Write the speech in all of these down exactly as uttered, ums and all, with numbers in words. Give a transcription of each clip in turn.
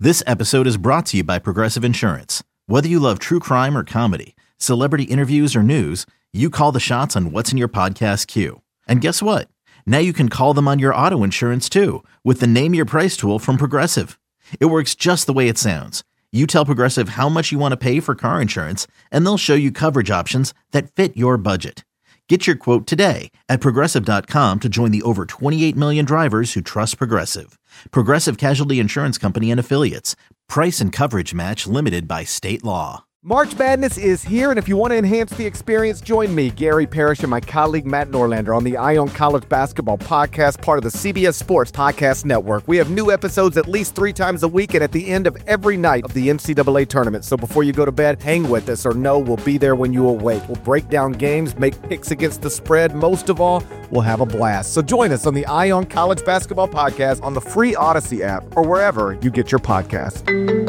This episode is brought to you by Progressive Insurance. Whether you love true crime or comedy, celebrity interviews or news, you call the shots on what's in your podcast queue. And guess what? Now you can call them on your auto insurance too with the Name Your Price tool from Progressive. It works just the way it sounds. You tell Progressive how much you want to pay for car insurance, and they'll show you coverage options that fit your budget. Get your quote today at Progressive dot com to join the over twenty-eight million drivers who trust Progressive. Progressive Casualty Insurance Company and Affiliates. Price and coverage match limited by state law. March Madness is here, and if you want to enhance the experience, join me, Gary Parrish, and my colleague Matt Norlander on the Eye on College Basketball Podcast, part of the C B S Sports Podcast Network. We have new episodes at least three times a week and at the end of every night of the N C double A tournament. So before you go to bed, hang with us, or know we'll be there when you awake. We'll break down games, make picks against the spread. Most of all, we'll have a blast. So join us on the Eye on College Basketball Podcast on the free Odyssey app or wherever you get your podcasts.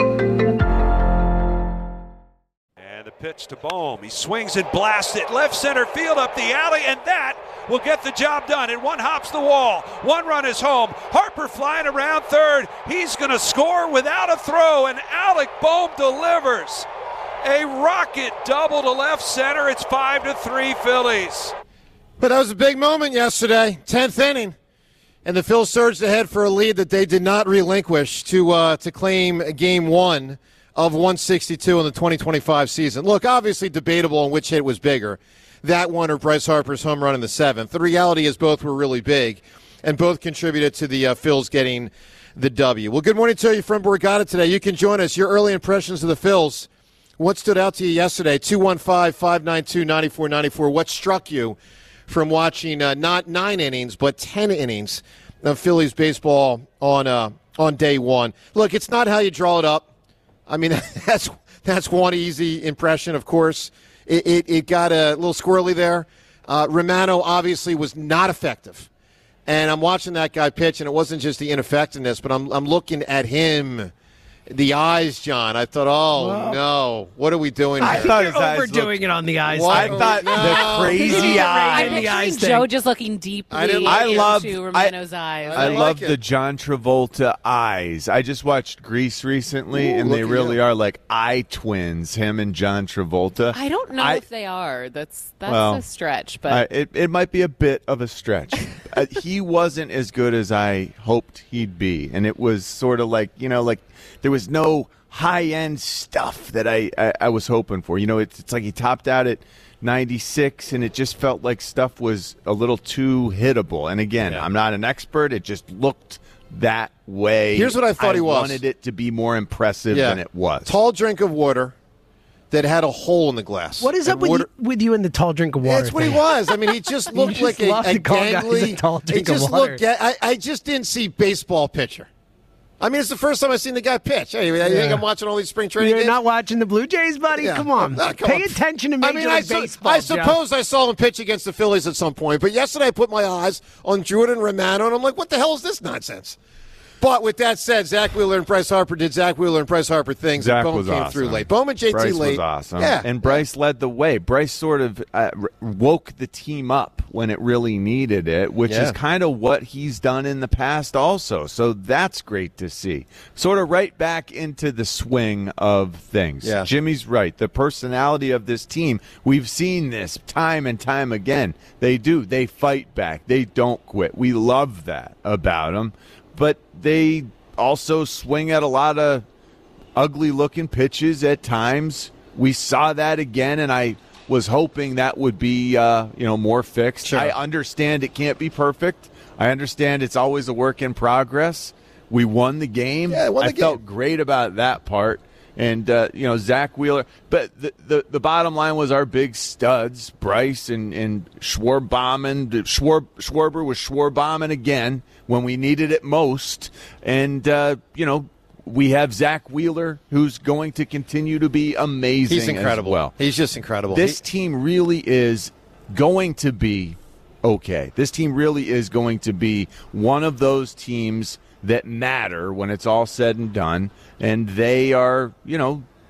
Pitch to Bohm. He swings and blasts it left center field up the alley, and that will get the job done. And one hops the wall. One run is home. Harper flying around third. He's going to score without a throw, and Alec Bohm delivers a rocket double to left center. It's five to three Phillies. But that was a big moment yesterday, tenth inning, and the Phils surged ahead for a lead that they did not relinquish to uh, to claim game one of one sixty-two in the twenty twenty-five season. Look, obviously debatable on which hit was bigger, that one or Bryce Harper's home run in the seventh. The reality is both were really big, and both contributed to the uh, Phils getting the W. Well, good morning to you from Borgata today. You can join us. Your early impressions of the Phils. What stood out to you yesterday? two one five, five nine two, nine four nine four. What struck you from watching uh, not nine innings, but ten innings of Phillies baseball on uh, on day one? Look, it's not how you draw it up. I mean, that's that's one easy impression, of course. It, it, it got a little squirrely there. Uh, Romano obviously was not effective. And I'm watching that guy pitch, and it wasn't just the ineffectiveness, but I'm I'm looking at him. The eyes, John. I thought, oh, Whoa. no. What are we doing I here? thought his eyes overdoing looked, it on the eyes. What? I thought no. the crazy eye I'm in the eyes Joe thing. just looking deeply I didn't- I into loved- Romano's eyes. I like love it. the John Travolta eyes. I just watched Grease recently, Ooh, and look they at really you. are like eye twins, him and John Travolta. I don't know I- if they are. That's that's Well, a stretch, but Uh, it, it might be a bit of a stretch. uh, he wasn't as good as I hoped he'd be, and it was sort of like, you know, like there was no high-end stuff that I, I, I was hoping for. You know, it's, it's like he topped out at ninety-six, and it just felt like stuff was a little too hittable. And again, Yeah. I'm not an expert. It just looked that way. Here's what I thought he was. I wanted it to be more impressive Yeah. than it was. Tall drink of water that had a hole in the glass. What is And up with water- you, with you and the tall drink of water? That's what he thing? was. I mean, he just You looked just like a, love a to call guys gangly. a tall He drink of just water. looked. ga- I, I just didn't see baseball pitcher. I mean, it's the first time I've seen the guy pitch. Hey, you think I'm watching all these spring training You're games? not watching the Blue Jays, buddy? Yeah. Come on. Uh, come Pay on. attention to I Major mean, I, League su- Baseball, I Joe. suppose I saw him pitch against the Phillies at some point, but yesterday I put my eyes on Jordan Romano, and I'm like, what the hell is this nonsense? But with that said, Zach Wheeler and Bryce Harper did Zach Wheeler and Bryce Harper things. Zach and Bowman was came awesome. through late. Bowman, J T Bryce late. was awesome. Yeah. And Bryce led the way. Bryce sort of uh, r- woke the team up when it really needed it, which Yeah. is kind of what he's done in the past also. So that's great to see. Sort of right back into the swing of things. Yeah. Jimmy's right. The personality of this team, we've seen this time and time again. They do. They fight back. They don't quit. We love that about them. But they also swing at a lot of ugly-looking pitches at times. We saw that again, and I was hoping that would be, uh, you know, more fixed. Sure. I understand it can't be perfect. I understand it's always a work in progress. We won the game. Yeah, won the I felt game. great about that part. And, uh, you know, Zach Wheeler. But the, the, the bottom line was our big studs, Bryce and, and Schwarbaman. Schwar, Schwarber was Schwarbaman again when we needed it most. And, uh, you know, we have Zach Wheeler, who's going to continue to be amazing. He's incredible. As well. He's just incredible. This He- team really is going to be okay. This team really is going to be one of those teams that matter when it's all said and done. And they are, you know,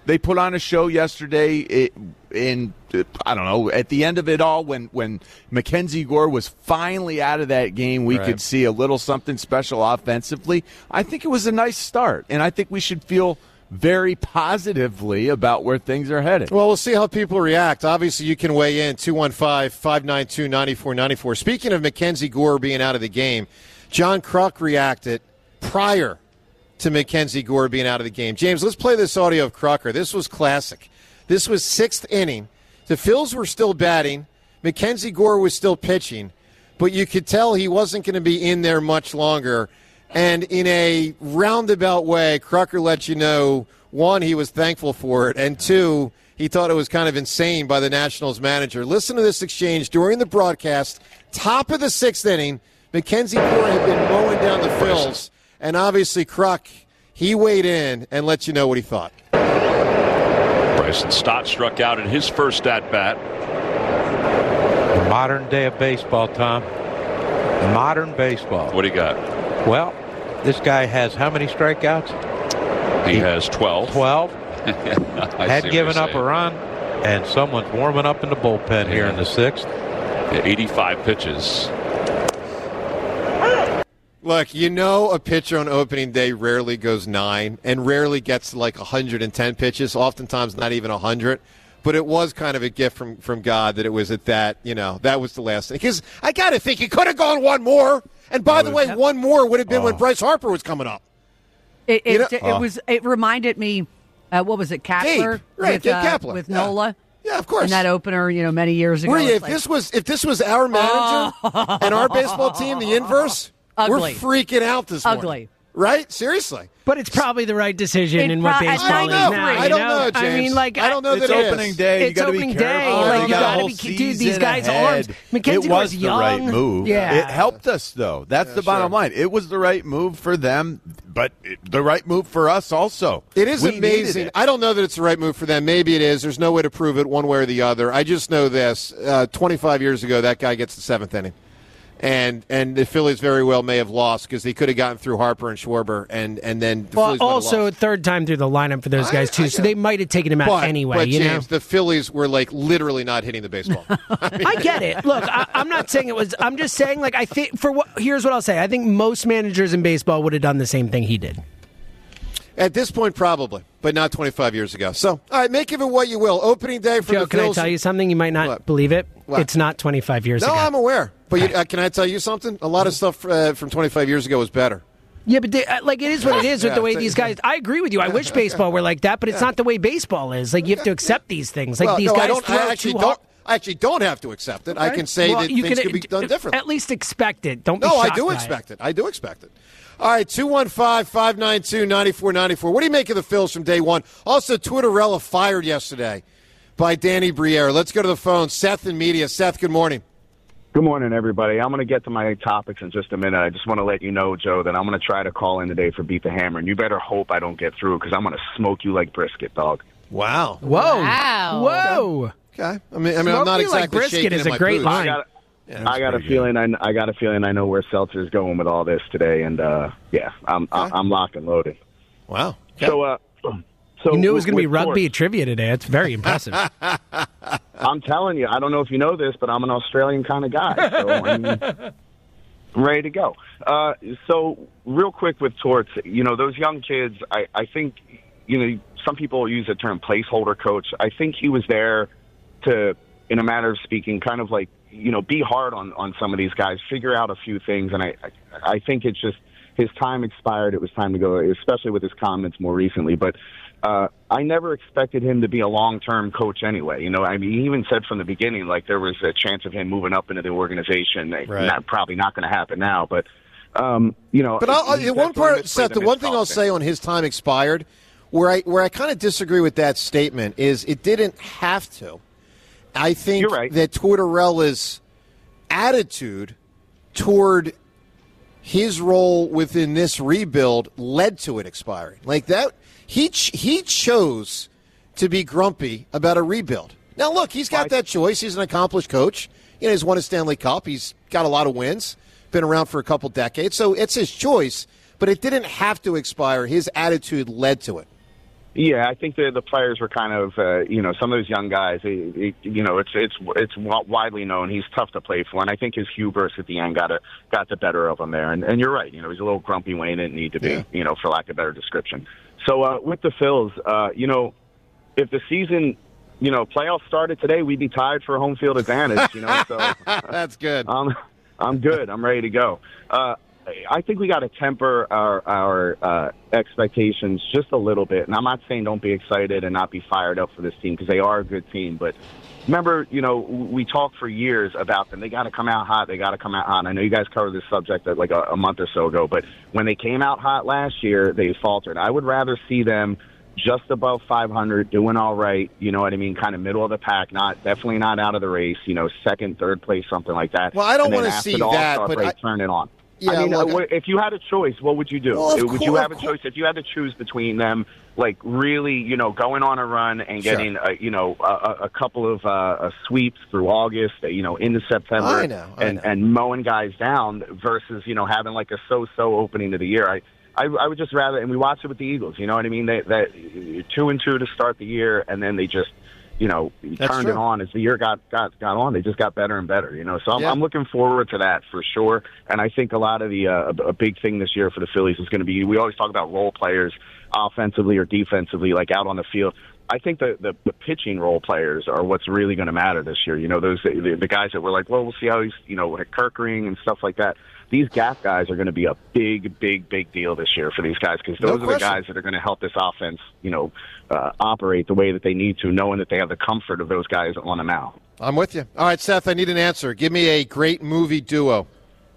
they put on a show yesterday. It, in I don't know, at the end of it all, when when Mackenzie Gore was finally out of that game, we right. could see a little something special offensively. I think it was a nice start, and I think we should feel very positively about where things are headed. Well, we'll see how people react. Obviously, you can weigh in, two one five, five nine two, nine four nine four. Speaking of Mackenzie Gore being out of the game, John Kruk reacted prior to Mackenzie Gore being out of the game. James, let's play this audio of Crocker. This was classic. This was sixth inning. The Phils were still batting. Mackenzie Gore was still pitching, but you could tell he wasn't going to be in there much longer. And in a roundabout way, Crocker let you know, one, he was thankful for it, and two, he thought it was kind of insane by the Nationals manager. Listen to this exchange during the broadcast. Top of the sixth inning, Mackenzie Gore had been mowing down the Phils, and obviously Kruk, he weighed in and let you know what he thought. Bryson Stott struck out in his first at-bat. The modern day of baseball, Tom. Modern baseball. What do you got? Well, this guy has how many strikeouts? He, he has twelve. twelve. I Had see what given you're up a saying. run, and someone's warming up in the bullpen yeah. here in the sixth. Yeah, eighty-five pitches. Look, you know a pitcher on opening day rarely goes nine and rarely gets like one hundred ten pitches, oftentimes not even one hundred. But it was kind of a gift from, from God that it was at that, you know, that was the last thing. Because I got to think he could have gone one more. And by the way, one more would have been oh. when Bryce Harper was coming up. It, it, you know? it, oh. it was. It reminded me, uh, what was it, Kapler? Gabe, right, with, Gabe uh, Kapler. with yeah. Nola. Yeah, of course. In that opener, you know, many years ago. Were you, if like, this was if this was our manager oh. and our baseball team, the inverse, Ugly. we're freaking out this morning. Ugly. Right? Seriously. But it's probably the right decision It in what pro- baseball I don't is know. now. I you don't know, know, James. I mean, like, I don't know it's that it opening is. day. You It's got to be opening careful. day. Oh, Like, you you got got a to be dude. These guys' ahead. arms. Mackenzie It was was the young. right move. Yeah. It helped us, though. That's Yeah, the bottom sure. line. It was the right move for them, but it, the right move for us also. It is We amazing. needed it. I don't know that it's the right move for them. Maybe it is. There's no way to prove it one way or the other. I just know this. Uh, twenty-five years ago, that guy gets the seventh inning. And and the Phillies very well may have lost because they could have gotten through Harper and Schwarber, and, and then the Well, Phillies might have also lost. third time through the lineup for those I- guys too, I so get- they might have taken him out But, anyway. but you James, know, the Phillies were like literally not hitting the baseball. I mean, I get it. Look, I, I'm not saying it was. I'm just saying, like, I think for what. Here's what I'll say. I think most managers in baseball would have done the same thing he did. At this point, probably, but not twenty-five years ago. So, all right, make of it what you will. Opening day for Joe, the can I Phils. tell you something? You might not What? believe it. What? It's not twenty-five years No, ago. I'm aware. But you, uh, can I tell you something? A lot of stuff uh, from twenty-five years ago was better. Yeah, but they, uh, like it is what it is with Yeah, the way so- these guys. I agree with you. I wish baseball were like that, but it's not the way baseball is. Like you have to accept these things. Like well, these no, I guys don't, throw I actually too don't. hard. I actually don't have to accept it. I Okay. can say Well, that you things can, could be done differently. At least expect it. Don't be No, I shocked do by expect it. I do expect it. All right, two one five, five nine two, nine four nine four. What do you make of the Phils from day one? Also, Twitterella fired yesterday by Danny Briere. Let's go to the phone. Seth in media. Seth, good morning. Good morning, everybody. I'm going to get to my topics in just a minute. I just want to let you know, Joe, that I'm going to try to call in today for Beat the Hammer, and you better hope I don't get through because I'm going to smoke you like brisket, dog. Wow. Whoa. Wow. Whoa. Okay. I mean, I mean, Smoke I'm not you like exactly brisket shaking is in a my great boots. line. I got, Yeah, I got a feeling. I, I got a feeling. I know where Seltzer's going with all this today, and uh, yeah, I'm Okay. I'm locked and loaded. Wow. Okay. So, uh, so You knew it was going to be with rugby sports, trivia today. It's very impressive. I'm telling you, I don't know if you know this, but I'm an Australian kind of guy. So I'm ready to go. Uh, so real quick with Torts, you know, those young kids, I, I think, you know, some people use the term placeholder coach. I think he was there to, in a matter of speaking, kind of like, you know, be hard on, on some of these guys, figure out a few things. And I, I, I think it's just his time expired. It was time to go, especially with his comments more recently. But uh, I never expected him to be a long-term coach anyway. You know, I mean, he even said from the beginning, like, there was a chance of him moving up into the organization. Right. Not, probably not going to happen now, but, um, you know. But I'll, he I'll, one definitely part, misplayed Seth, the one thing I'll missed say on his time expired, where I where I kind of disagree with that statement, is it didn't have to. I think You're right. that Tortorella's attitude toward his role within this rebuild led to it expiring. Like that, he ch- he chose to be grumpy about a rebuild. Now, look, he's got that choice. He's an accomplished coach. You know, he's won a Stanley Cup. He's got a lot of wins. Been around for a couple decades, so it's his choice. But it didn't have to expire. His attitude led to it. Yeah, I think the the players were kind of, uh, you know, some of those young guys. It, it, you know, it's it's it's widely known he's tough to play for, and I think his hubris at the end got a, got the better of him there. And and you're right, you know, he's a little grumpy when he didn't need to be, yeah. you know, for lack of a better description. So uh, with the Phils, uh, you know, if the season, you know, playoffs started today, we'd be tied for home field advantage. You know, so that's good. Um, I'm good. I'm ready to go. Uh, I think we got to temper our our uh, expectations just a little bit. And I'm not saying don't be excited and not be fired up for this team, because they are a good team. But remember, you know, we talked for years about them. They got to come out hot. They got to come out hot. I know you guys covered this subject like a, a month or so ago, but when they came out hot last year, they faltered. I would rather see them just above five hundred, doing all right, you know what I mean, kind of middle of the pack, not definitely not out of the race, you know, second, third place, something like that. Well, I don't want to see that, but break, I, turn it on. Yeah, I mean, look, if you had a choice, what would you do? Well, would course, you have a choice if you had to choose between them, like really, you know, going on a run and getting, sure. a, you know, a, a couple of uh, sweeps through August, you know, into September, I know, I and know. and mowing guys down versus, you know, having like a so-so opening to the year. I. I, I would just rather, and we watched it with the Eagles, you know what I mean? They, that two and two to start the year, and then they just, you know, That's turned true. it on as the year got, got got on. They just got better and better, you know. So I'm, Yeah. I'm looking forward to that for sure. And I think a lot of the uh, a big thing this year for the Phillies is going to be, we always talk about role players, offensively or defensively, like out on the field. I think the, the, the pitching role players are what's really going to matter this year. You know, those the, the guys that were like, well, we'll see how he's, you know, like Kirkering and stuff like that. These gap guys are going to be a big, big, big deal this year for these guys, because those No are the question. guys that are going to help this offense, you know, uh, operate the way that they need to, knowing that they have the comfort of those guys on the mound. I'm with you. All right, Seth, I need an answer. Give me a great movie duo.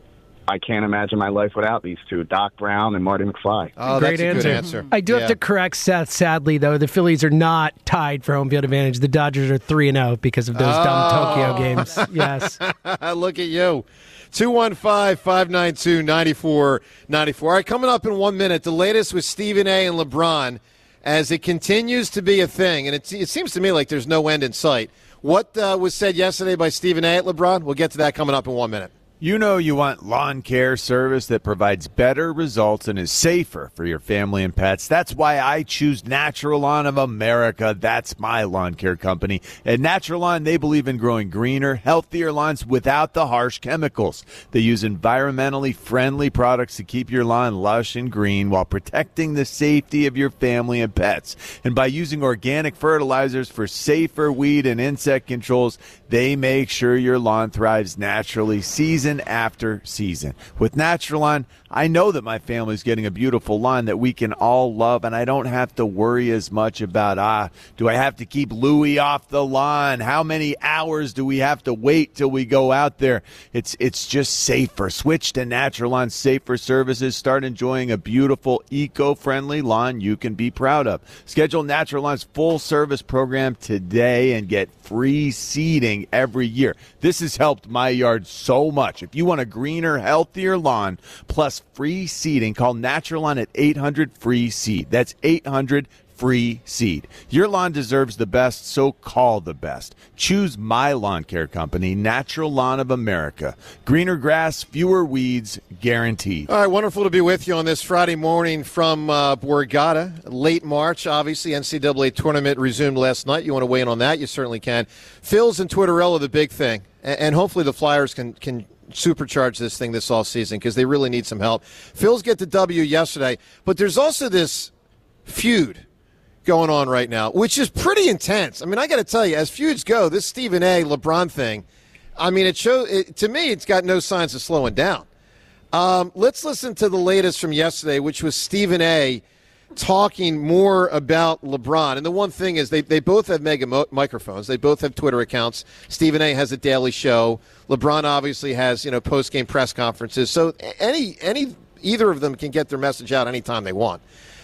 I can't imagine my life without these two, Doc Brown and Marty McFly. Oh, Great that's a answer. good answer. I do Yeah. have to correct Seth, sadly, though. The Phillies are not tied for home field advantage. The Dodgers are three and oh because of those Oh. dumb Tokyo games. Yes. Look at you. two one five, five nine two, nine four nine four. All right, coming up in one minute, the latest with Stephen A. and LeBron as it continues to be a thing, and it, it seems to me like there's no end in sight. What uh, was said yesterday by Stephen A. at LeBron? We'll get to that coming up in one minute. You know you want lawn care service that provides better results and is safer for your family and pets. That's why I choose Natural Lawn of America. That's my lawn care company. At Natural Lawn, they believe in growing greener, healthier lawns without the harsh chemicals. They use environmentally friendly products to keep your lawn lush and green while protecting the safety of your family and pets. And by using organic fertilizers for safer weed and insect controls, they make sure your lawn thrives naturally season after season. With Natural Lawn, I know that my family's getting a beautiful lawn that we can all love, and I don't have to worry as much about, ah, do I have to keep Louie off the lawn? How many hours do we have to wait till we go out there? It's it's just safer. Switch to Natural Lawn Safer Services. Start enjoying a beautiful, eco-friendly lawn you can be proud of. Schedule Natural Lawn's full-service program today and get free seeding every year. This has helped my yard so much. If you want a greener, healthier lawn plus free seeding, call Natural Lawn at eight hundred free seed. That's eight hundred free seed. Your lawn deserves the best, so call the best. Choose my lawn care company, Natural Lawn of America. Greener grass, fewer weeds, guaranteed. All right, wonderful to be with you on this Friday morning from uh, Borgata. Late March, obviously, N C double A tournament resumed last night. You want to weigh in on that? You certainly can. Phils and Twitterella, the big thing. And, and hopefully the Flyers can can supercharge this thing this offseason because they really need some help. Phils get the W yesterday, but there's also this feud going on right now, which is pretty intense. I mean, I got to tell you, as feuds go, this Stephen A. LeBron thing, I mean, it shows, it, to me, it's got no signs of slowing down. Um, let's listen to the latest from yesterday, which was Stephen A. talking more about LeBron. And the one thing is they, they both have mega mo- microphones. They both have Twitter accounts. Stephen A. has a daily show. LeBron obviously has, you know, post-game press conferences. So any any either of them can get their message out anytime they want.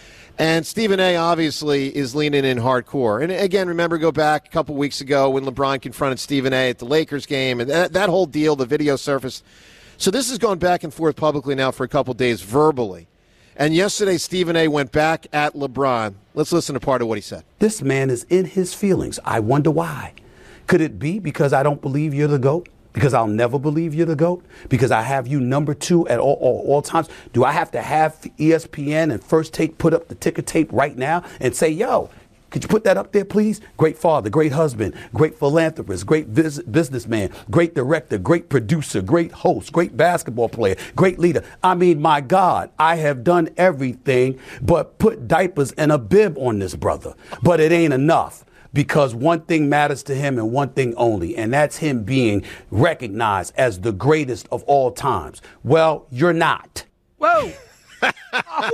And Stephen A. obviously is leaning in hardcore. And again, remember, go back a couple weeks ago when LeBron confronted Stephen A. at the Lakers game, and that, that whole deal, the video surfaced. So this has gone back and forth publicly now for a couple days verbally. And yesterday, Stephen A. went back at LeBron. Let's listen to part of what he said. This man is in his feelings. I wonder why. Could it be because I don't believe you're the GOAT? because I'll never believe you're the GOAT, because I have you number two at all, all, all times? Do I have to have E S P N and First Take put up the ticker tape right now and say, yo, could you put that up there, please? Great father, great husband, great philanthropist, great vis- businessman, great director, great producer, great host, great basketball player, great leader. I mean, my God, I have done everything but put diapers and a bib on this brother. But it ain't enough, because one thing matters to him and one thing only, and that's him being recognized as the greatest of all times. Well, you're not. Whoa. Whoa.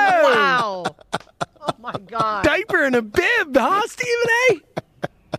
Wow. Oh, my God. Diaper and a bib, huh, Stephen A?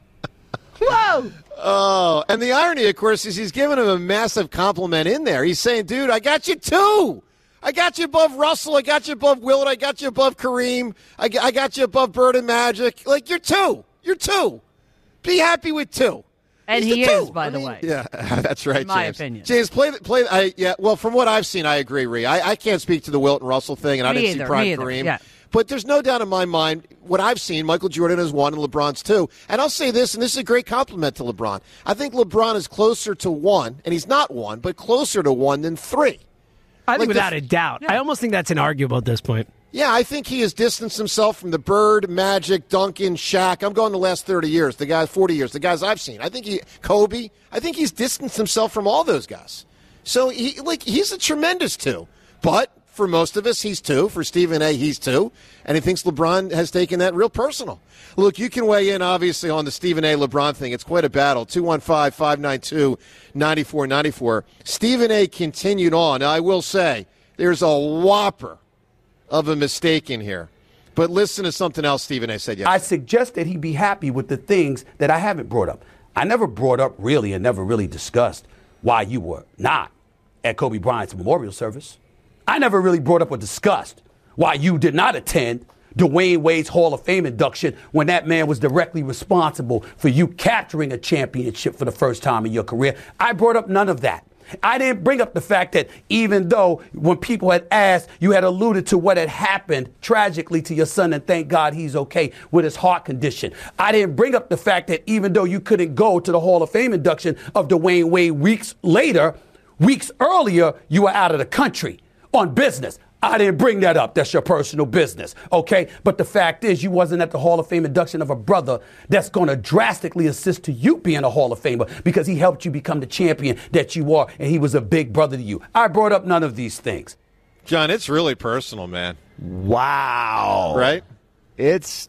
Whoa. Oh, and the irony, of course, is he's giving him a massive compliment in there. He's saying, dude, I got you two. I got you above Russell. I got you above Willard. I got you above Kareem. I, I got you above Bird and Magic. Like, you're two. You're two. Be happy with two. And He's he the is, two. by I the mean, way. Yeah, that's right, In my James. opinion. James, play the play. I yeah. Well, from what I've seen, I agree, Ree. I, I can't speak to the Wilt and Russell thing, and I Me didn't either, see Prime me either, Kareem. yeah. But there's no doubt in my mind, what I've seen, Michael Jordan is one and LeBron's two. And I'll say this, and this is a great compliment to LeBron. I think LeBron is closer to one, and he's not one, but closer to one than three. I think Like without the- a doubt. I almost think that's inarguable at this point. Yeah, I think he has distanced himself from the Bird, Magic, Duncan, Shaq. I'm going the last thirty years, the guys, forty years, the guys I've seen. I think he, Kobe, I think he's distanced himself from all those guys. So, he, like, he's a tremendous two. But for most of us, he's two. For Stephen A., he's two. And he thinks LeBron has taken that real personal. Look, you can weigh in, obviously, on the Stephen A. LeBron thing. It's quite a battle. two one five, five nine two, nine four nine four. Stephen A. continued on. Now, I will say, there's a whopper of a mistake in here. But listen to something else Stephen A. said yesterday. I suggest that he be happy with the things that I haven't brought up. I never brought up really and never really discussed why you were not at Kobe Bryant's memorial service. I never really brought up or discussed why you did not attend Dwayne Wade's Hall of Fame induction when that man was directly responsible for you capturing a championship for the first time in your career. I brought up none of that. I didn't bring up the fact that even though when people had asked, you had alluded to what had happened tragically to your son, and thank God he's okay with his heart condition. I didn't bring up the fact that even though you couldn't go to the Hall of Fame induction of Dwayne Wade weeks later, weeks earlier, you were out of the country on business. I didn't bring that up. That's your personal business, okay? But the fact is, you wasn't at the Hall of Fame induction of a brother that's going to drastically assist to you being a Hall of Famer because he helped you become the champion that you are, and he was a big brother to you. I brought up none of these things. John, it's really personal, man. Wow. Right? It's,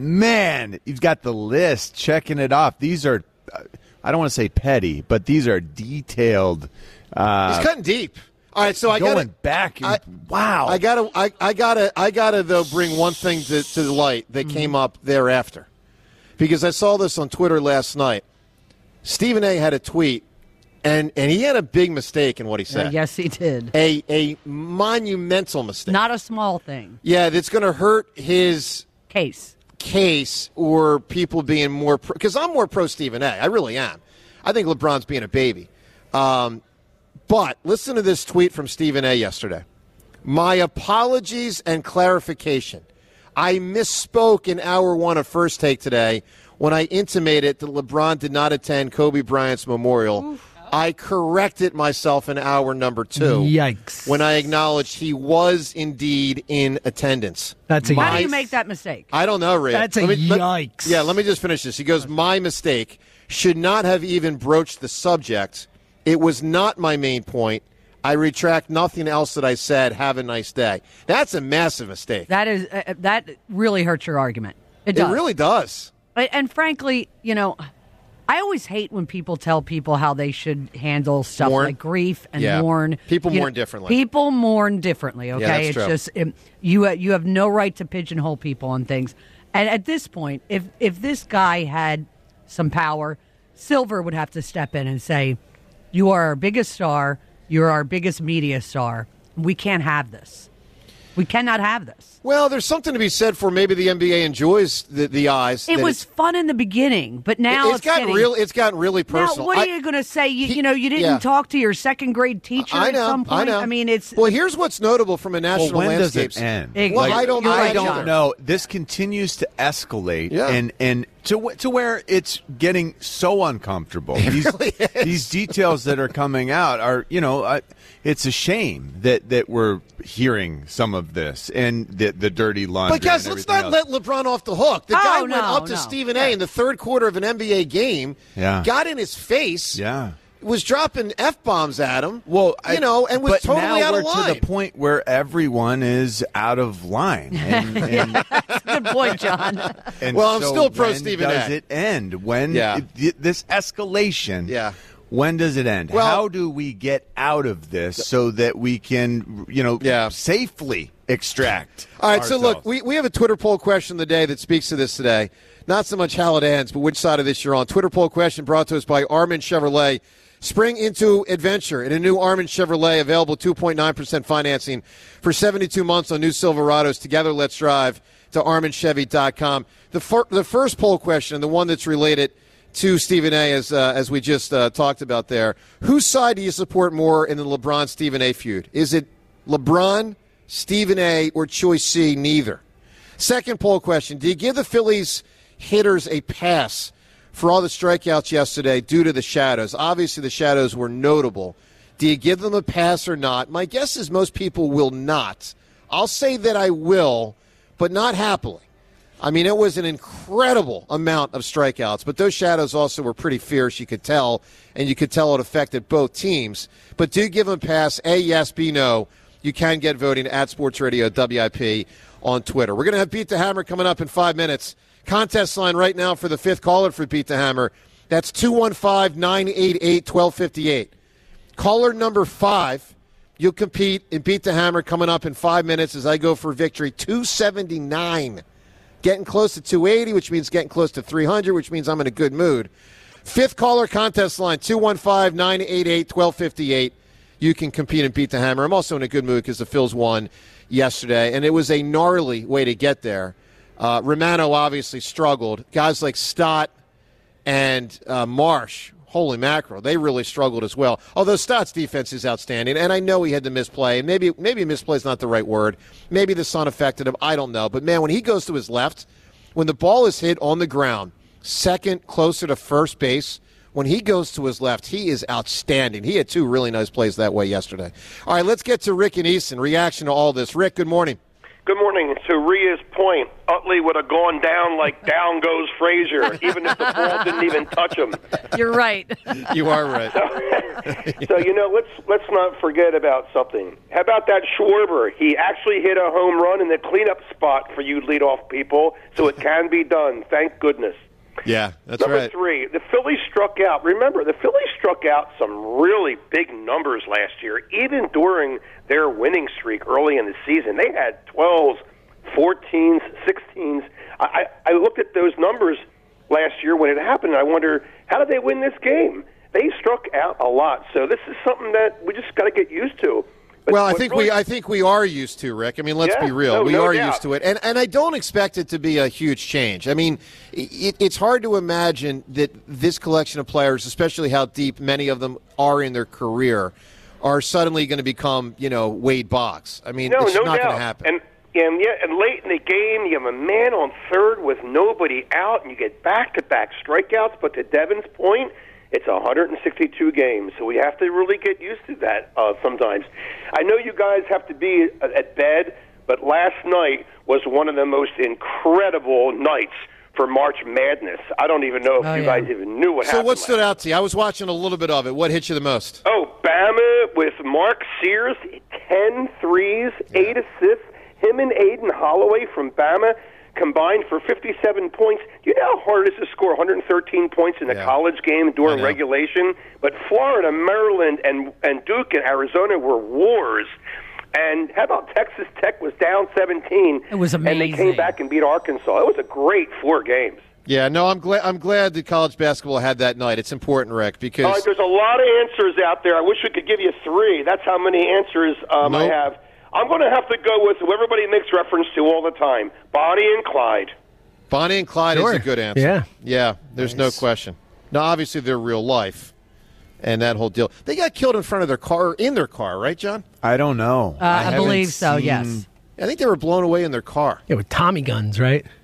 man, you've got the list, checking it off. These are, I don't want to say petty, but these are detailed. Uh, He's cutting deep. All right, so I got going back. I, wow. I gotta, I, I gotta, I gotta though bring one thing to, to the light that came up thereafter, because I saw this on Twitter last night. Stephen A. had a tweet, and and he had a big mistake in what he said. Uh, yes, he did. A a monumental mistake. Not a small thing. Yeah, that's going to hurt his case. Case or people being more pro, because I'm more pro Stephen A. I really am. I think LeBron's being a baby. Um, But listen to this tweet from Stephen A. yesterday. My apologies and clarification. I misspoke in hour one of First Take today when I intimated that LeBron did not attend Kobe Bryant's memorial. Oof. I corrected myself in hour number two. Yikes. When I acknowledged he was indeed in attendance. That's a How yikes. do you make that mistake? I don't know, Ray. That's a let me, yikes. Let, yeah, let me just finish this. He goes, my mistake. Should not have even broached the subject. It was not my main point. I retract nothing else that I said. Have a nice day. That's a massive mistake. That is uh, that really hurts your argument. It It does. really does. And, and frankly, you know, I always hate when people tell people how they should handle stuff Mourn? like grief and Yeah. mourn. People You mourn know, differently. People mourn differently. Okay, that's it's true. just um, you. Uh, you have no right to pigeonhole people on things. And at this point, if if this guy had some power, Silver would have to step in and say, "You are our biggest star. You're our biggest media star. We can't have this. We cannot have this." Well, there's something to be said for maybe the N B A enjoys the, the eyes. It that was fun in the beginning, but now it's, it's, gotten getting, real. It's gotten really personal. Now, what are I- you going to say? You, he- you know, you didn't yeah. talk to your second grade teacher I know. at some point. I know. mean, it's well. Here's what's notable from a national Well, when does landscape. it end? Ex- Well, Like, I don't. you're know right, I don't John. know. This continues to escalate, Yeah. and and To, to where it's getting so uncomfortable. It These, really is. these details that are coming out are, you know, uh, it's a shame that, that we're hearing some of this and the, the dirty laundry. But guys, and let's everything not else. let LeBron off the hook. The Oh, guy went no, up to no. Stephen A. in the third quarter of an N B A game, Yeah. got in his face, Yeah. was dropping F-bombs at him, Well, you I- know, and was but totally now out we're of line. to the point where everyone is out of line. And, and, That's a good point, John. and Well, I'm so still pro when Stephen does A. it end? When Yeah. it- this escalation? Yeah. When does it end? Well- How do we get out of this so that we can, you know, Yeah. safely extract? All right, so ourselves? look, we, we have a Twitter poll question of the day that speaks to this today. Not so much how it ends, but which side of this you're on. Twitter poll question brought to us by Armin Chevrolet. Spring into adventure in a new Armin Chevrolet, available two point nine percent financing for seventy-two months on new Silverados. Together, let's drive to armin chevy dot com. The, fir- the first poll question, the one that's related to Stephen A., as, uh, as we just uh, talked about there, whose side do you support more in the LeBron-Stephen A. feud? Is it LeBron, Stephen A., or choice C, neither? Second poll question, do you give the Phillies hitters a pass for all the strikeouts yesterday due to the shadows? Obviously, the shadows were notable. Do you give them a pass or not? My guess is most people will not. I'll say that I will, but not happily. I mean, it was an incredible amount of strikeouts, but those shadows also were pretty fierce, you could tell, and you could tell it affected both teams. But do give them a pass, A, yes, B, no. You can get voting at Sports Radio W I P on Twitter. We're going to have Beat the Hammer coming up in five minutes. Contest line right now for the fifth caller for Beat the Hammer. That's two one five, nine eight eight, one two five eight. Caller number five, you'll compete in Beat the Hammer coming up in five minutes as I go for victory. two seventy-nine. Getting close to two eighty, which means getting close to three hundred, which means I'm in a good mood. Fifth caller contest line, two one five, nine eight eight, one two five eight. You can compete and Beat the Hammer. I'm also in a good mood because the Phils won yesterday, and it was a gnarly way to get there. Uh, Romano obviously struggled. Guys like Stott and uh, Marsh, holy mackerel, they really struggled as well. Although Stott's defense is outstanding, and I know he had to misplay, and maybe maybe misplay is not the right word. Maybe the sun affected him. I don't know. But, man, when he goes to his left, when the ball is hit on the ground, second, closer to first base, when he goes to his left, he is outstanding. He had two really nice plays that way yesterday. All right, let's get to Rick and Easton. Reaction to all this. Rick, good morning. Good morning. To Rhea's point, Utley would have gone down like down goes Frazier, even if the ball didn't even touch him. You're right. You are right. So, so, you know, let's let's not forget about something. How about that Schwarber? He actually hit a home run in the cleanup spot for you leadoff people, so it can be done. Thank goodness. Yeah, that's Number right. three, the Phillies struck out. Remember, the Phillies struck out some really big numbers last year, even during their winning streak early in the season. They had twelves, fourteens, sixteens. I, I looked at those numbers last year when it happened, and I wonder, how did they win this game? They struck out a lot. So this is something that we just got to get used to. But well, I what's think really- we I think we are used to, Rick. I mean, let's Yeah, be real. no, we no are doubt. used to it. And and I don't expect it to be a huge change. I mean, it, it's hard to imagine that this collection of players, especially how deep many of them are in their career, are suddenly going to become, you know, Wade Boggs. I mean, no, it's no not doubt. going to happen. And and yeah, and late in the game, you have a man on third with nobody out, and you get back-to-back strikeouts. But to Devin's point, it's one hundred sixty-two games, so we have to really get used to that uh, sometimes. I know you guys have to be at bed, but last night was one of the most incredible nights for March Madness. I don't even know if Oh, you yeah. guys even knew what so happened. what stood out to you? I was watching a little bit of it. What hit you the most? Oh, Bama with Mark Sears, ten threes, eight assists. Him and Aiden Holloway from Bama combined for fifty-seven points. Do you know how hard it is to score one hundred thirteen points in a Yeah. college game during regulation? But Florida, Maryland, and, and Duke and Arizona were wars. And how about Texas Tech was down seventeen? It was And they amazing. came back and beat Arkansas. It was a great four games. Yeah, no, I'm glad. I'm glad that college basketball had that night. It's important, Rick, because All right, there's a lot of answers out there. I wish we could give you three. That's how many answers um, I Nope. have. I'm going to have to go with who everybody makes reference to all the time, Bonnie and Clyde. Bonnie and Clyde Sure. is a good answer. Yeah. Yeah, there's no question. Now, obviously, they're real life and that whole deal. They got killed in front of their car, in their car, right, John? I don't know. Uh, I, haven't believe so, seen- yes. I think they were blown away in their car. Yeah, with Tommy guns, right?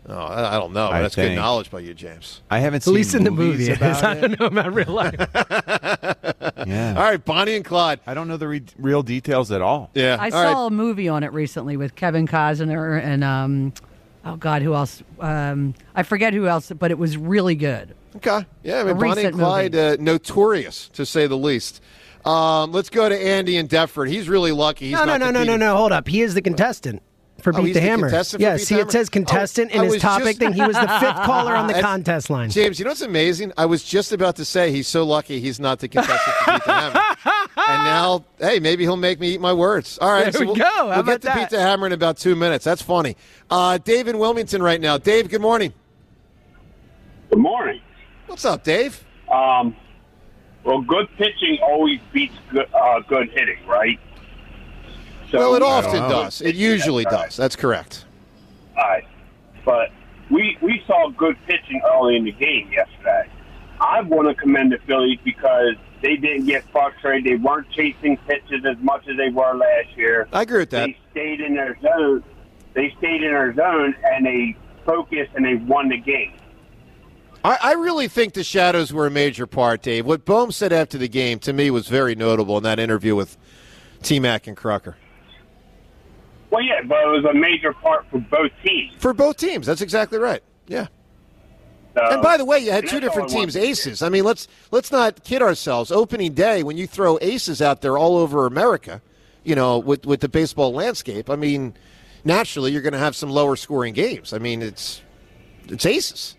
Oh, I I don't know. I That's think. good knowledge by you, James. I haven't At seen least in the movies movie. about I it. don't know about real life. Yeah. All right, Bonnie and Clyde. I don't know the re- real details at all. Yeah. I All saw right. a movie on it recently with Kevin Costner and um, oh God, who else? Um, I forget who else, but it was really good. Okay. Yeah, I mean, A Bonnie recent and Clyde, uh, notorious, to say the least. Um, let's go to Andy in Deptford. He's really lucky. He's No, no, not no, no, no, competing. no. Hold up. He is the contestant for Oh, Beat he's the the Hammer. contestant for Yeah, Beat the see, Hammer? it says contestant Oh, I in his was topic just- thing. He was the fifth caller on the And- contest line. James, you know what's amazing? I was just about to say he's so lucky he's not the contestant for Beat the Hammer. And now, hey, maybe he'll make me eat my words. All right, There so we we'll, go. How we'll about get to that? Beat the Hammer in about two minutes. That's funny. Uh, Dave in Wilmington right now. Dave, good morning. Good morning. What's up, Dave? Um, well, good pitching always beats good, uh, good hitting, right? So, well, it uh, often good does. It pitching, usually that's right. does. That's correct. All right. But we we saw good pitching early in the game yesterday. I want to commend the Phillies because they didn't get frustrated. They weren't chasing pitches as much as they were last year. I agree with that. They stayed in their zone. They stayed in their zone, and they focused, and they won the game. I, I really think the shadows were a major part, Dave. What Bohm said after the game, to me, was very notable in that interview with T-Mac and Crocker. Well, yeah, but it was a major part for both teams. For both teams. That's exactly right. Yeah. So, And by the way, you had and two that's all different I want teams, to do. aces. I mean, let's let's not kid ourselves. Opening day, when you throw aces out there all over America, you know, with with the baseball landscape, I mean, naturally you're going to have some lower scoring games. I mean, it's it's aces.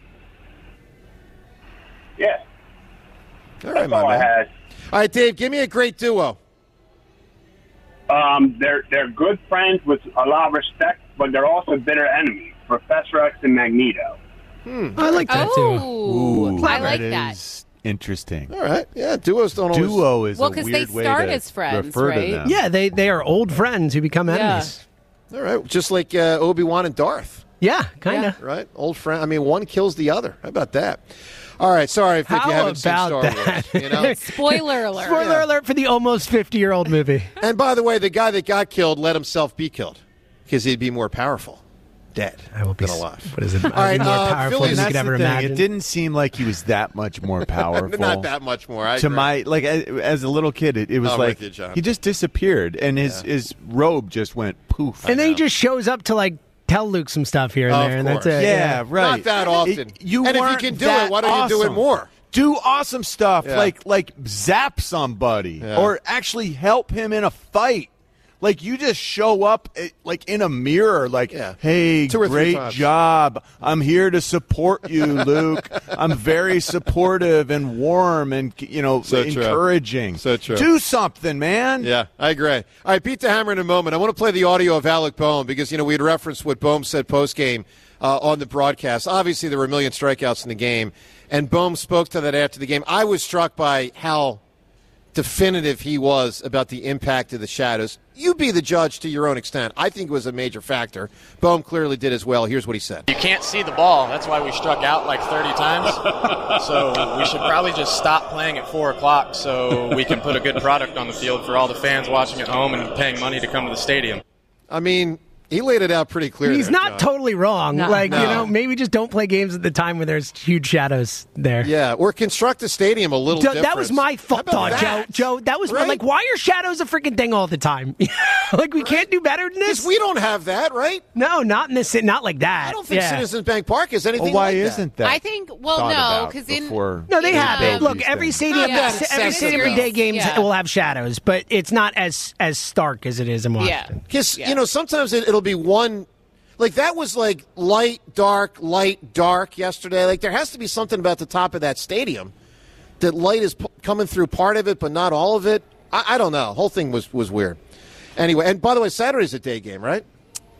Yeah. All right, That's my all I man. had. All right, Dave, give me a great duo. Um, they're they're good friends with a lot of respect, but they're also bitter enemies. Professor X and Magneto. Hmm. I like that too. Oh, I like that that. is interesting. All right. Yeah, duos don't always. Duo is Well, a 'cause they weird way start to as friends, refer right? to them. Yeah, they, they are old friends who become Yeah. enemies. All right, just like uh, Obi-Wan and Darth. Yeah, kind of. Right? Old friend. I mean, one kills the other. How about that? All right, sorry if, if How you haven't seen about Star that? Wars. You know? Spoiler alert. Spoiler alert for the almost fifty-year-old movie. And by the way, the guy that got killed let himself be killed because he'd be more powerful dead I will be than alive. What is it? All right, more uh, powerful Phillies- than you That's could ever the thing. imagine. It didn't seem like he was that much more powerful. Not that much more. I to agree. my like as, as a little kid, it, it was I'm like with you, John. he just disappeared, and his his robe just went poof. and then he just shows up to like tell Luke some stuff here and Of there, and that's course. it. yeah, right. Not that often. It- you and if you weren't can do that it, why don't you do it awesome. more? Do awesome stuff Yeah. like like zap somebody Yeah. or actually help him in a fight. Like you just show up eh, like in a mirror, like, Yeah. "Hey, Two or three great times. job! I'm here to support you, Luke. I'm very supportive and warm and you know So true. encouraging. So true. Do something, man." Yeah, I agree. All right, beat the hammer in a moment. I want to play the audio of Alec Boehm because, you know, we had referenced what Boehm said post-game uh, on the broadcast. Obviously, there were a million strikeouts in the game, and Boehm spoke to that after the game. I was struck by how definitive he was about the impact of the shadows. You be the judge to your own extent. I think it was a major factor. Boehm clearly did as well. Here's what he said. You can't see the ball. That's why we struck out like thirty times. So we should probably just stop playing at four o'clock so we can put a good product on the field for all the fans watching at home and paying money to come to the stadium. I mean, he laid it out pretty clear. He's there, not John. totally wrong. No. Like, No. you know, maybe just don't play games at the time where there's huge shadows there. Yeah, or construct a stadium a little Joe, different. that was my thought, How about Joe. that? Joe, that was my, Right? like, why are shadows a freaking thing all the time? like, we can't do better than this. Because we don't have that, right? No, not in this. Not like that. I don't think yeah. Citizens Bank Park is anything Well, why like that. isn't that? I think, well, thought no, about because in. before No, they Yeah. have it. build Look, these every things? stadium, Not every that stadium excessive. day games Yeah. will have shadows, but it's not as as stark as it is in Washington. Because, Yeah. you know, sometimes it, it'll be one, like that was like light, dark, light, dark yesterday. Like there has to be something about the top of that stadium that light is p- coming through part of it, but not all of it. I, I don't know. The whole thing was, was weird. Anyway, and by the way, Saturday's a day game, right?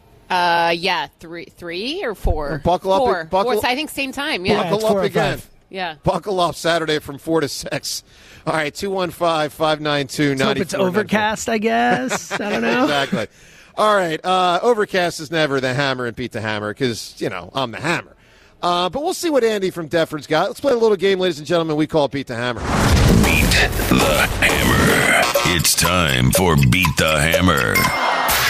Uh, yeah, three, three or four. Buckle up- Four. buckle- Four, so I think same time. Yeah. Buckle it's up four or again. five. Yeah. Buckle up Saturday from four to six. All right, two one five, five nine two, Let's hope nine four it's overcast, I guess. I don't know. Exactly. All right. Uh, overcast is never the hammer and beat the hammer because, you know, I'm the hammer. Uh, but we'll see what Andy from Deptford's got. Let's play a little game, ladies and gentlemen. We call it Beat the Hammer. Beat the Hammer. It's time for Beat the Hammer.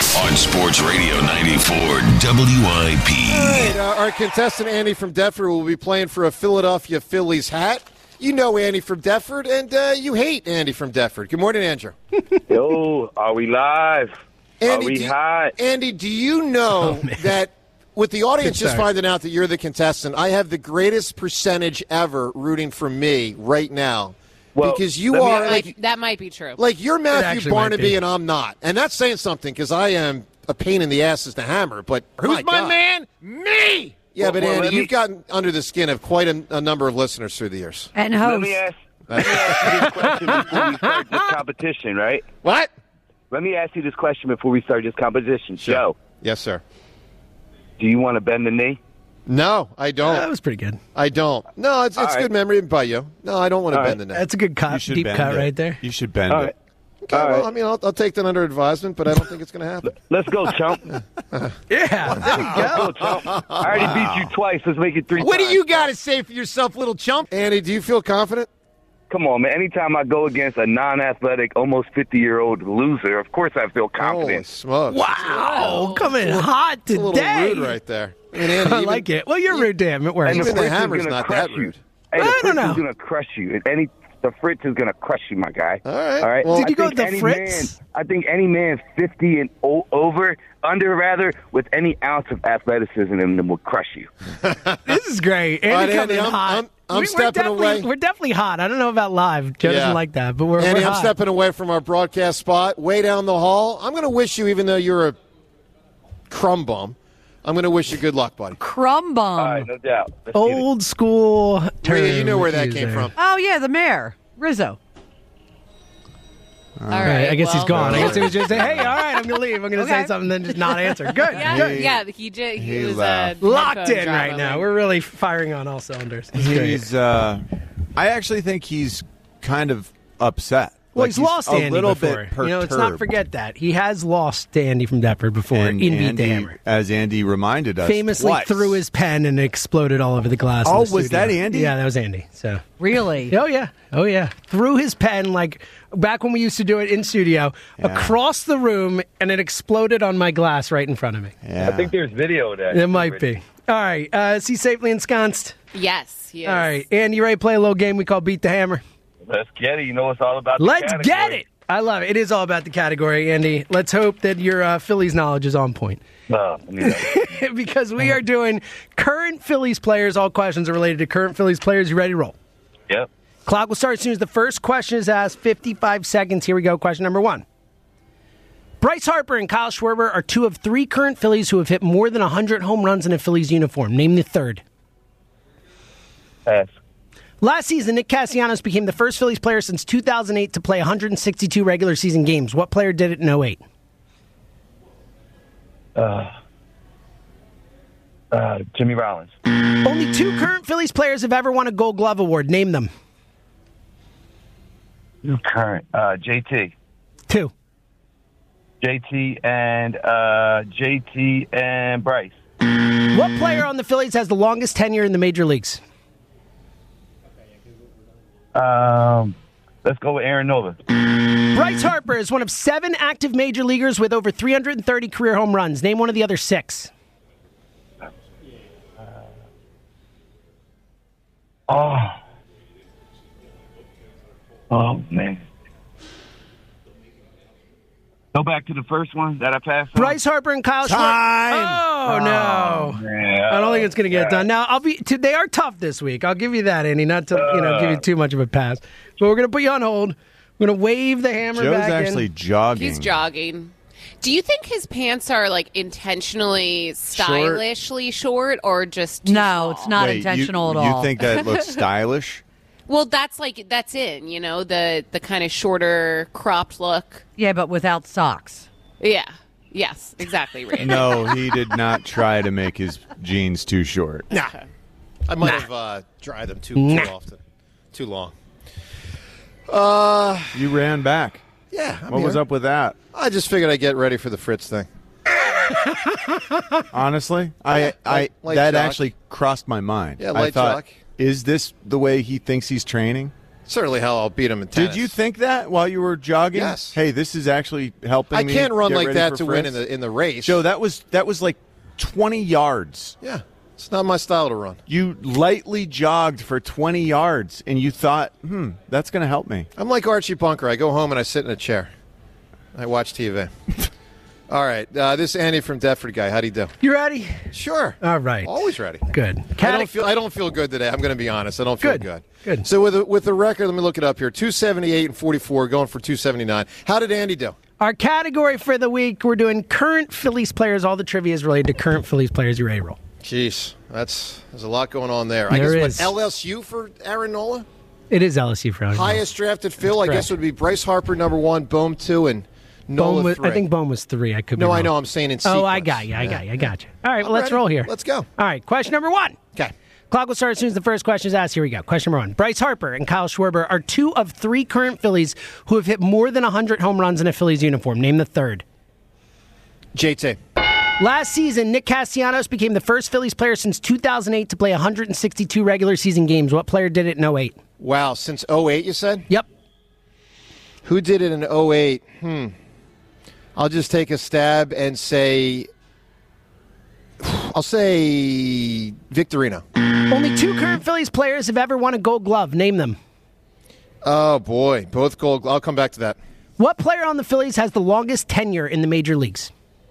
on Sports Radio ninety-four W I P. All right, uh, our contestant Andy from Deptford will be playing for a Philadelphia Phillies hat. You know Andy from Deptford, and uh, you hate Andy from Deptford. Good morning, Andrew. Yo, are we live? Andy, are we do you, hot? Andy, do you know Oh, that with the audience Good just start. finding out that you're the contestant, I have the greatest percentage ever rooting for me right now? Well, because you let me are ask- like, Like, that might be true. like you're Matthew actually might Barnaby be. and I'm not. And that's saying something because I am a pain in the ass as the hammer. But Who's my God. man? Me! Yeah, Well, but well, Andy, let me- you've gotten under the skin of quite a, a number of listeners through the years. And Let host. me ask, let me ask you this question before we start this competition, right? What? Let me ask you this question before we start this competition. Joe, Yes, sir. do you want to bend the knee? No, I don't. That was pretty good. I don't. No, it's, it's All right. good memory by you. No, I don't want to All bend right. the neck. That's a good You cut, should deep bend cut it. right there. You should bend All it. right. Okay, All well, right. I mean, I'll, I'll take that under advisement, but I don't think it's going to happen. Let's go, chump. Yeah, there we Let's go. go, chump. I already beat you twice. Let's make it three What do times. you got to say for yourself, little chump? Andy, do you feel confident? Come on, man. Anytime I go against a non-athletic, almost fifty-year-old loser, of course I feel Holy confident. smokes. Wow, coming hot It's a little today. rude right there. I mean, Andy, I even, like it. Well, you're rude, damn. It works. And Even the Fritz is hammer's gonna not crush that you. rude. Hey, the I don't Fritz know. is going to crush you. And any the Fritz is going to crush you, my guy. All right. All right. Well, Did I you go think with the any Fritz? Man, I think any man fifty and o- over, under rather, with any ounce of athleticism in them will crush you. This is great. Andy All right, coming Andy, I'm- hot. I'm- I'm We- stepping we're definitely, away. We're definitely hot. I don't know about live. Joe Yeah. doesn't like that, but we're, Andy, we're I'm hot. stepping away from our broadcast spot, way down the hall. I'm going to wish you, even though you're a crumb bum, I'm going to wish you good luck, buddy. Crumb bomb. All right, no doubt. Let's get it. Old school term. Rhea, you know where that used came there. from. Oh, yeah, the mayor. Rizzo. All All right, right, I guess well, he's gone. I guess he was just saying, hey, all right, I'm going to leave. I'm going to Okay. say something, then just not answer. Good. Yeah, good. yeah. He did. He, He was uh, laughed. Locked in right now. We're really firing on all cylinders. It's great. He's. Uh, I actually think he's kind of upset. Well, Like, he's lost a Andy little before. bit perturbed. You know, let's not forget that. He has lost to Andy from Deptford before And in Beat the Andy, Hammer. as Andy reminded us, Famously twice. threw his pen and it exploded all over the glass. in Oh, the was studio. that Andy? Yeah, that was Andy. So. Really? Oh yeah, oh yeah. Threw his pen like back when we used to do it in studio across the room, and it exploded on my glass right in front of me. Yeah. I think there's video of that. It might be. All right, uh, is he safely ensconced? Yes, he is. All right, Andy, you ready to play a little game we call Beat the Hammer? Let's get it. You know it's all about the Let's category. get it. I love it. It is all about the category, Andy. Let's hope that your uh, Phillies knowledge is on point. No, I mean, Because we are doing current Phillies players. All questions are related to current Phillies players. You ready to roll? yep. Clock will start as soon as the first question is asked. fifty-five seconds. Here we go. Question number one. Bryce Harper and Kyle Schwarber are two of three current Phillies who have hit more than one hundred home runs in a Phillies uniform. Name the third. Pass. Last season, Nick Castellanos became the first Phillies player since two thousand eight to play one hundred sixty-two regular season games. What player did it in oh eight? Uh, uh, Jimmy Rollins. Only two current Phillies players have ever won a Gold Glove award. Name them. Current. Uh, J T. Two. J T and uh, J T and Bryce. What player on the Phillies has the longest tenure in the major leagues? Um, let's go with Aaron Nola. Bryce Harper is one of seven active major leaguers with over three hundred thirty career home runs. Name one of the other six. Oh. Oh, man. Go back to the first one that I passed on. Bryce Harper and Kyle Schwarber. Oh, no. man. I don't think it's going to get done. Now, I'll be. T- they are tough this week. I'll give you that, Andy. Not to you know give you too much of a pass, but we're going to put you on hold. We're going to wave the hammer Joe's back actually in. jogging. He's jogging. Do you think his pants are like intentionally stylishly short, or just too No, it's not Wait, you- intentional at You all. think that looks stylish? Well, that's like that's in, you know, the the kind of shorter cropped look. Yeah, but without socks. Yeah. Yes, exactly, Ray. No, he did not try to make his jeans too short. Nah. I might have uh, dried them too, too Nah. often. Too long. Uh, You ran back. Yeah. I'm What was here. up with that? I just figured I'd get ready for the Fritz thing. Honestly, I, I Light- light that jog. actually crossed my mind. Yeah, I light thought, jog. is this the way he thinks he's training? Certainly how I'll beat him in tennis. Did you think that while you were jogging? Yes. Hey, this is actually helping I me can't run get like ready that for to Fritz. win in the in the race. Joe, that was that was like twenty yards. Yeah. It's not my style to run. You lightly jogged for twenty yards, and you thought, hmm, that's going to help me. I'm like Archie Bunker. I go home and I sit in a chair. I watch T V. All right. Uh, this is Andy from Deptford guy. How'd he do? You ready? Sure. All right. Always ready. Good. I don't feel I don't feel good today. I'm going to be honest. I don't feel Good. good. Good. So with the, with the record, let me look it up here. two seventy-eight and forty-four, going for two seventy-nine. How did Andy do? Our category for the week, we're doing current Phillies players. All the trivia is related to current Phillies players. You ready to roll? Jeez, that's there's a lot going on there. I There guess is. what, L S U for Aaron Nola? It is L S U for Aaron Nola. Highest drafted Phil, That's I guess, correct. would be Bryce Harper, number one, Bohm two, and Nola Bohm was, three. I think Bohm was three. I could be No, I wrong. know. I'm saying in Oh, sequence. I got you. I got you. I got you. All right, well, I'm let's ready. roll here. Let's go. All right, question number one. Okay. Clock will start as soon as the first question is asked. Here we go. Question number one. Bryce Harper and Kyle Schwarber are two of three current Phillies who have hit more than one hundred home runs in a Phillies uniform. Name the third. J T. Last season, Nick Castellanos became the first Phillies player since two thousand eight to play one hundred sixty-two regular season games. What player did it in oh eight? Wow, since oh eight, you said? Yep. Who did it in oh eight? Hmm. I'll just take a stab and say, I'll say Victorino. Only two current Phillies players have ever won a Gold Glove. Name them. Oh, boy. Both gold. I'll come back to that. What player on the Phillies has the longest tenure in the major leagues?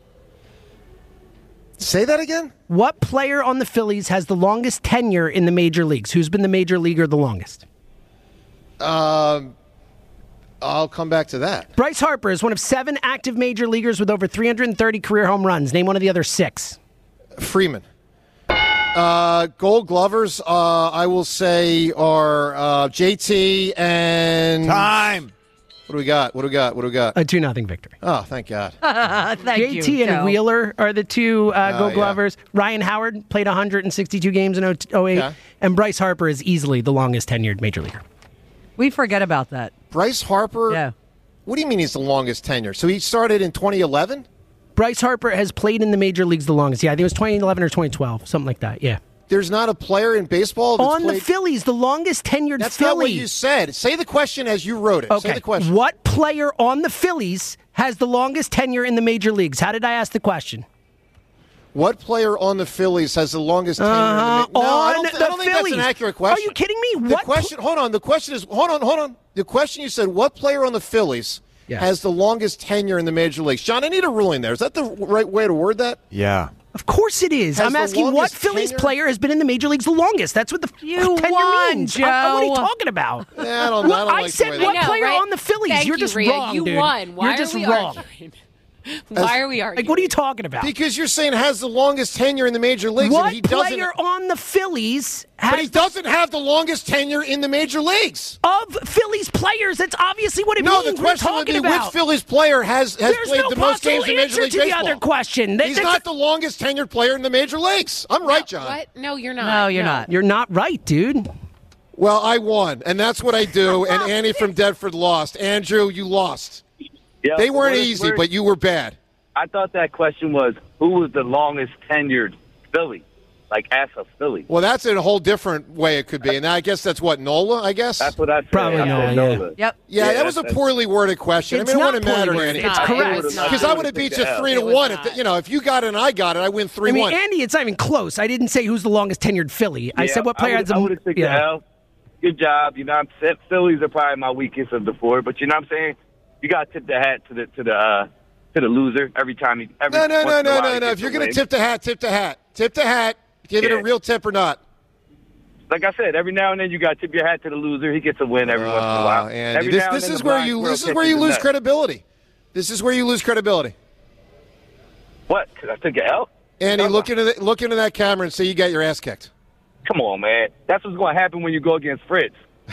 Say that again? What player on the Phillies has the longest tenure in the major leagues? Who's been the major leaguer the longest? Um, I'll come back to that. Bryce Harper is one of seven active major leaguers with over three hundred thirty career home runs. Name one of the other six. Freeman. Uh, Gold Glovers, uh, I will say, are uh, J T and... Time. What do we got? What do we got? What do we got? A two nothing victory. Oh, thank God. Thank J T you, and Joe. Wheeler are the two uh, Oh, Gold yeah. Glovers. Ryan Howard played one hundred sixty-two games in oh eight. Yeah. And Bryce Harper is easily the longest tenured major leaguer. We forget about that. Bryce Harper? Yeah. What do you mean he's the longest tenure? So he started in twenty eleven? Bryce Harper has played in the major leagues the longest. Yeah, I think it was twenty eleven or twenty twelve, something like that. Yeah. There's not a player in baseball that's On played... the Phillies, the longest tenured That's Philly. not what you said. Say the question as you wrote it. Okay. Say the question. What player on the Phillies has the longest tenure in the major leagues? How did I ask the question? What player on the Phillies has the longest tenure Uh-huh. in the... No, I On don't, th- the I don't think that's Phillies. an accurate question. Are you kidding me? The What question... Hold on. The question is... Hold on, hold on. The question you said, what player on the Phillies Yes. has the longest tenure in the major leagues? John, I need a ruling there. Is that the right way to word that? Yeah. Of course it is. Has I'm the asking what longest Phillies tenure? player has been in the major leagues the longest. That's what the You tenure won, means. I- I- what are you Joe. talking about? Yeah, I don't, Well, I don't I like said the way what that... I know, player right? on the Phillies? Thank You're you, just Rhea. wrong, You dude. won. Why You're are just we wrong. arguing? Why are we arguing? Like, what are you talking about? Because you're saying has the longest tenure in the major leagues, What and he doesn't... player on the Phillies has But he doesn't have the longest tenure in the major leagues. of Phillies players? That's obviously what it No, means. the question We're would be talking about. which Phillies player has, has There's played no the most possible games in Major answer League to Baseball. the other question. That- He's that's not a- the longest tenured player in the major leagues. I'm right, John. What? No, you're not. No, you're not. You're not right, dude. Well, I won, and that's what I do. And Andy from Deptford lost. Andrew, you lost. Yeah, They weren't where's- easy, where's- but you were bad. I thought that question was who was the longest tenured Philly, like as a Philly. Well, that's in a whole different way it could be. And I guess that's what, Nola, I guess? That's what I said. Probably I said Nola, yeah. Nola. Yep. Yeah, Yeah, that was a that's- poorly worded question. It's I mean, it not wouldn't matter poorly to worded. Andy. It's Nah, correct. it was not. Because I would have beat you three to It was one. If not. the, you know, if you got it and I got it, I win three I mean, one. Andy, it's not even close. I didn't say who's the longest tenured Philly. I Yeah, said what player I has would, the I would have taken yeah. the L. Good job. You know, I'm saying Phillies are probably my weakest of the four, but you know what I'm saying? You got to tip the hat to the to the uh, to the loser every time. He, every No, no, once no, in a no, while no, he no. gets If you're a going to win. tip the hat, tip the hat. Tip the hat. Give it Yeah. a real tip or not. Like I said, every now and then you got to tip your hat to the loser. He gets a win every once in a while. Oh, Andy, Every this, now and this then is the where blind you squirrel this is where catches you the lose nut. credibility. This is where you lose credibility. What? Because I took an L? Andy, Come look on. into the, look into that camera and say you got your ass kicked. Come on, man. That's what's going to happen when you go against Fritz.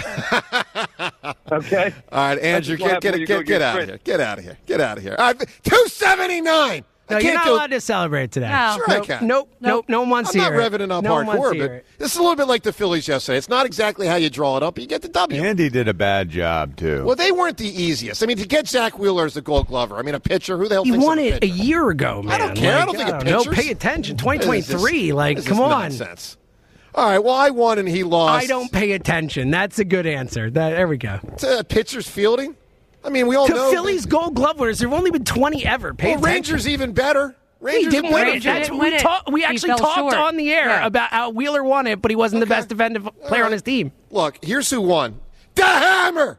Okay? All right, Andrew, That's what get happens when get you get, go get out of against here. Get out of here. Get out of here. All right, two seventy-nine. No, I you're can't not do allowed to celebrate today. No. Sure I nope, can. Nope, nope, no one wants I'm to not hear it. revving it up No one wants hardcore, to hear but it. this is a little bit like the Phillies yesterday. It's not exactly how you draw it up, but you get the W. Andy did a bad job, too. Well, they weren't the easiest. I mean, to get Zach Wheeler as the Gold Glover, I mean, a pitcher, who the hell You thinks won of a it a pitcher? year ago, man. I don't care. I Like, don't think of know, pitchers. pay attention. This twenty twenty-three. is- Like, this come is on. Nonsense. All right, well, I won and he lost. I don't pay attention. That's a good answer. That, there we go. To uh, pitchers fielding? I mean, we all to know. Phillies Gold Glove winners, there have only been twenty ever. Pay well, attention. Rangers even better. Rangers he didn't win it. That's, didn't we, win it. talk, we actually fell talked short. on the air Yeah. about how Wheeler won it, but he wasn't Okay. the best defensive player right. on his team. Look, here's who won. The Hammer!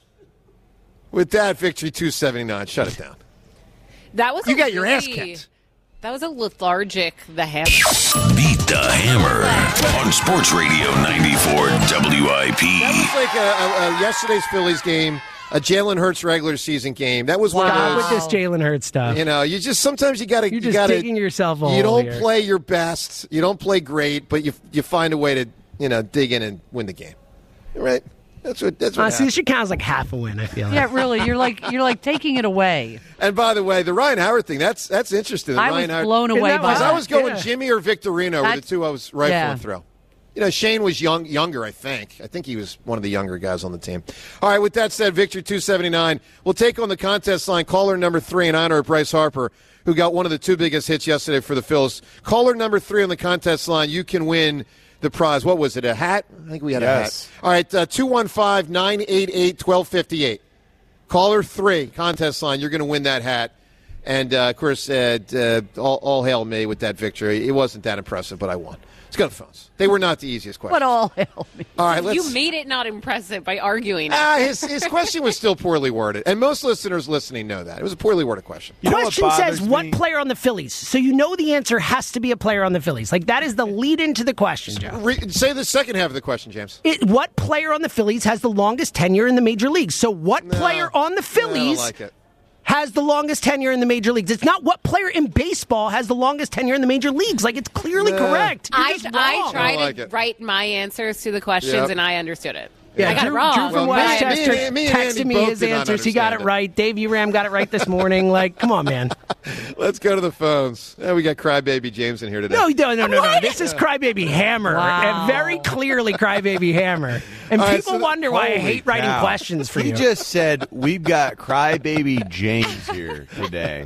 With that, victory two seventy-nine. Shut it down. That was You a got your ass really- kicked. That was a lethargic the hammer. Beat the Hammer on Sports Radio ninety-four W I P. That was like a, a, a yesterday's Phillies game, a Jalen Hurts regular season game. That was one Stop of with those. this Jalen Hurts stuff. You know, you just sometimes you got to. You're you just gotta, digging yourself a You hole don't here. play your best. You don't play great, but you you find a way to you know dig in and win the game. Right? That's what. That's what. Honestly, happened. this should count as like half a win. I feel like. Yeah, really. You're like you're like taking it away. And by the way, the Ryan Howard thing, that's that's interesting. The I Ryan was Howard, blown away by Because that. I was going Yeah. Jimmy or Victorino were the That's- two I was rifling yeah. through. You know, Shane was young, younger, I think. I think he was one of the younger guys on the team. All right, with that said, victory two seventy-nine. We'll take on the contest line caller number three in honor of Bryce Harper, who got one of the two biggest hits yesterday for the Phils. Caller number three on the contest line, you can win the prize. What was it, a hat? I think we had Yes. a hat. All right, uh, two one five, nine eight eight, one two five eight. Caller three, contest line, you're going to win that hat. And, uh, of course, uh, uh, all, all hail me with that victory. It wasn't that impressive, but I won. Let's go to the phones. They were not the easiest questions. What all hell me? All right, let's. You made it not impressive by arguing. it. Ah, his, his question was still poorly worded, and most listeners listening know that. It was a poorly worded question. You know what Question says bothers what me? player on the Phillies, so you know the answer has to be a player on the Phillies. Like that is the lead into the question, Joe. Re- say the second half of the question, James. It, what player on the Phillies has the longest tenure in the major leagues? So what No, player on the I Phillies don't like it. has the longest tenure in the major leagues? It's not what player in baseball has the longest tenure in the major leagues. Like it's clearly No. correct. You're I, just I wrong. tried I like to it. write my answers to the questions, Yep. and I understood it. Yeah, I got Drew, it wrong. Drew from Well, me- Westchester me and- me and Andy texted me both his did not answers. He got it understand it. right. Dave Uram got it right this morning. Like, come on, man. Let's go to the phones. Yeah, we got Crybaby James in here today. No, no, no, no, no. This is Crybaby Hammer. Wow. And very clearly Crybaby Hammer. And All right, people so the- wonder why I Holy hate writing cow. questions for he you. just said we've got Crybaby James here today.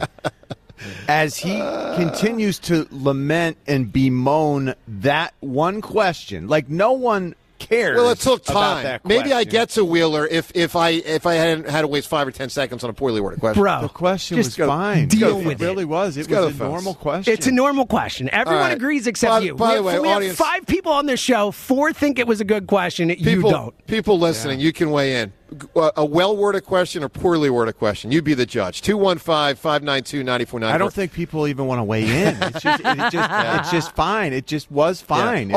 As he continues to lament and bemoan that one question, like no one cares. Well, it took about time. that Maybe I question. get to Wheeler if, if I if I hadn't had to waste five or ten seconds on a poorly worded question. Bro, The question just was fine. deal it with really it. was. It Let's go was to a the phones. normal question. It's a normal question. Everyone All right. agrees except By- you. by we the have, way, we have audience- five people on this show. Four think it was a good question. You People, don't. people listening, you can weigh in. Uh, a well-worded question or poorly worded question? You be the judge. two one five, five nine two, nine four nine four. I don't think people even want to weigh in. It's just, it just, it's just fine. It just was fine.